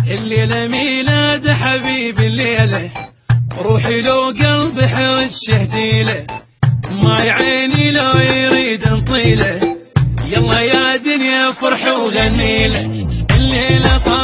الليلة ميلاد حبيبي الليلة، روحي لو قلبي حوج شهديله، ما عيني لو يريد نطيله، يلا يا دنيا فرح وغنيله. الليلة